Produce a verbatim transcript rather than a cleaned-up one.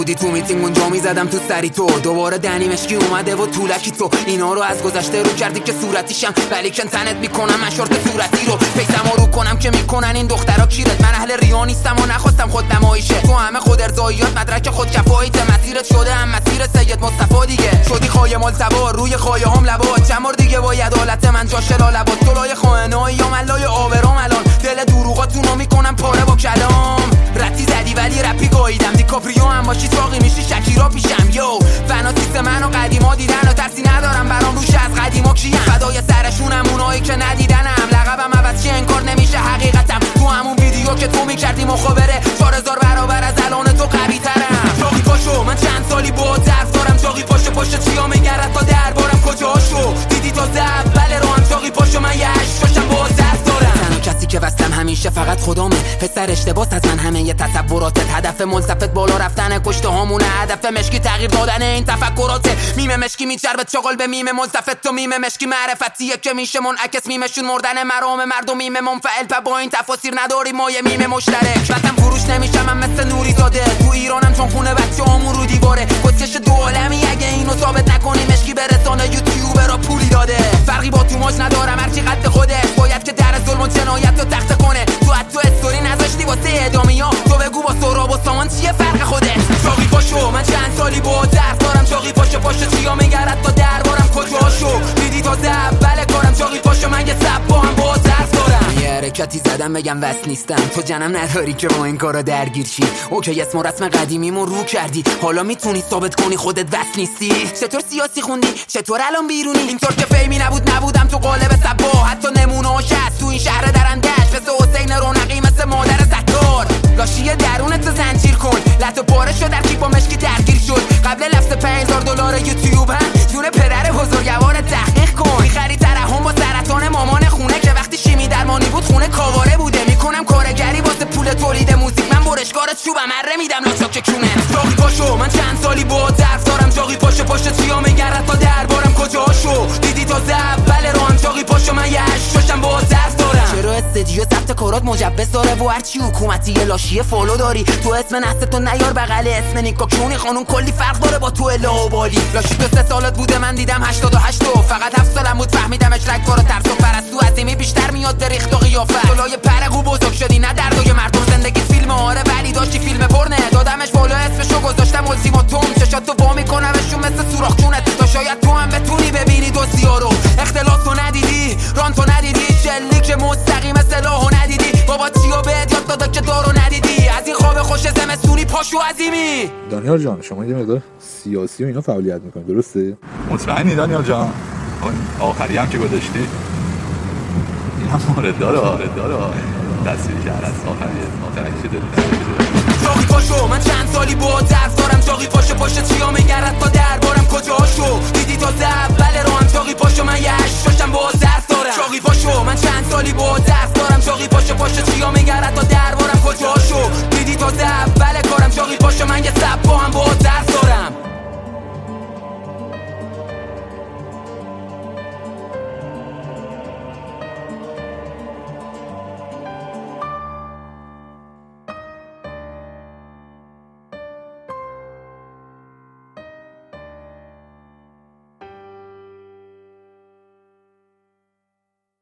بودی تو میتینگ اونجا میزدم تو سری تو. دوباره دنی مشکی اومده و طولکی تو اینا رو از گذشته رو کردی که صورتیشم ولی کن تنت میکنم من شورت صورتی رو پیسم رو کنم که میکنن این دخترا کیرت. من اهل ریا نیستم و نخواستم خود نمایشه تو همه خود ارضاییات مدرک خود کفاییت مسیرت شده هم مسیر سید مصطفی دیگه شدی خایه مال سوار روی خایه هم لبات چمار دیگه با عدالت من جاش لالبات طلای خائنای یا ملای آورام الان دل دروغاتونو میکنم پاره با کلام رتی زدی ولی رپی گاییدم دیکاپریو هم باشی ساقی میشی شکیرا پیشم یو فناتیست منو قدیما دیدن و ترسی ندارم برام روش از قدیما کیم فدای سرشونم اونایی که ندیدنم لقبم عوض چی انکار نمیشه حقیقتم تو همون ویدیو که تو میکردی مخابره چهار هزار برابر از الان تو قوی ترم چاقی پاشو من چند سالی با ظرف دارم چاقی پاشو پاشو چیا میگرد تا دربارم کجاشو دیدی تا زبل رو هم چاقی پاشو من یه هشتاشم با ظرف دارم تنها کسی که وستم همیشه فقط خودمه پسر اشتباس از من همه یه تصوراتت هدف ملتفت بالا رفتن کشته هامونه هدف مشکی تغییر دادن این تفکراته میم مشکی میچربت چاقل به میم ملتفت تو میم مشکی معرفتیه که میشه منعکس میمشون مردن مرام مردم میم منفعل پا با این تفاسیر نداری ما یه میم مشترک وطن فروش نمیشم من مثل نوری زاده تو ایرانم چون خونه بچه همون رو دیواره کسکش دو عالمی اگه اینو ثابت نکنی مشکی برسانه یوتیوب را پولی داده فرقی با تو ماش ندارم هرچی قد خودش باید که در ظلم و جنایت رو تخته کنه تو حتی استوری نذاشتی واسه ادامی ها تو بگو با سراب و سامان چیه فرق خودش چاقی پاشو من چند سالی با درس دارم چاقی پاشو پاشو چیا میگرد تا دربارم کجاشو دیدی تا زبل کارم چاقی پاشو من یه سب با هم با درس دارم یه حرکتی زدم بگم وست نیستم تو جنم نداری که با این کارا درگیر چی اوکی اسم و رسم قدیمیمو رو کردی حالا میتونی ثابت کنی خودت وست نیستی چطور سیاسی خوندی چطور الان بیرونی اینطور که فیمی نبود نبودم تو قالب سبا حتی نمونه‌اش هست تو این شهر درندش مثل حسین رونقی مثل مادر ستار لاشی درونت زنجیر کن لطو پاره شد در کیپ با مشکی درگیر شد قبل لفظ پنج هزار دلار یوتیوب هم جون پدر بزرگوار تحقیق کن میخری ترحم با سرطان مامان خونه که وقتی شیمی درمانی بود خونه کاواره بوده میکنم کارگری واسه پول تولید موزیک من برشکارت چوبم اره میدم لاشاک کونه چاقی پاشو من چند سالی با ظرف دارم چاقی پاشو پاشو چیا میگرد تا دربارم کجاشو دیدی تا زبل رو هم چاقی پاشو من یه هشتاشم با ظرف دارم چرا استدیو ثبت کارات مجوز داره و هرچی حکومتی لاشی فالو داری تو اسم نسل تو نیار بغل اسم نیکا کونی خانون کلی فرق داره با تو لاوبالی لاشی تو سه سالت بوده من دیدم هشتاد و هشت فقط هفت سالم بود فهمیدمش رگبار و ترس و پرستو عظیمی بیشتر میاد به ریخت و قیافت جلوی پرقو بزرگ شدی نه دردای مردم زندگی فیلم آره ولی داشتی فیلم پرنه دادمش بالا اسمشو گذاشتم التیماتوم چشات تو وا میکنمشون مثل سوراخ جونت تا شاید تو هم بتونی ببینی دوستیا رو اختلاف تو ندیدی ران تو ندیدی شلیک مستقیم سلاحو ندیدی بابا چیا بهت یاد داده که دارو ندیدی از این خواب خوش زمستونی پاشو عظیمی. دانیال جان شما یه مقدار سیاسی و اینا فعالیت میکنید درسته؟ مطمئنی دانیال جان؟ اون آخری هم که گذاشتی این هم مورد داره مورد داره تصویری که هر از آخری آخری که داری چاقی پاشو من چند سالی با ظرف دارم چاقی پاشو پاشو چیا میگرد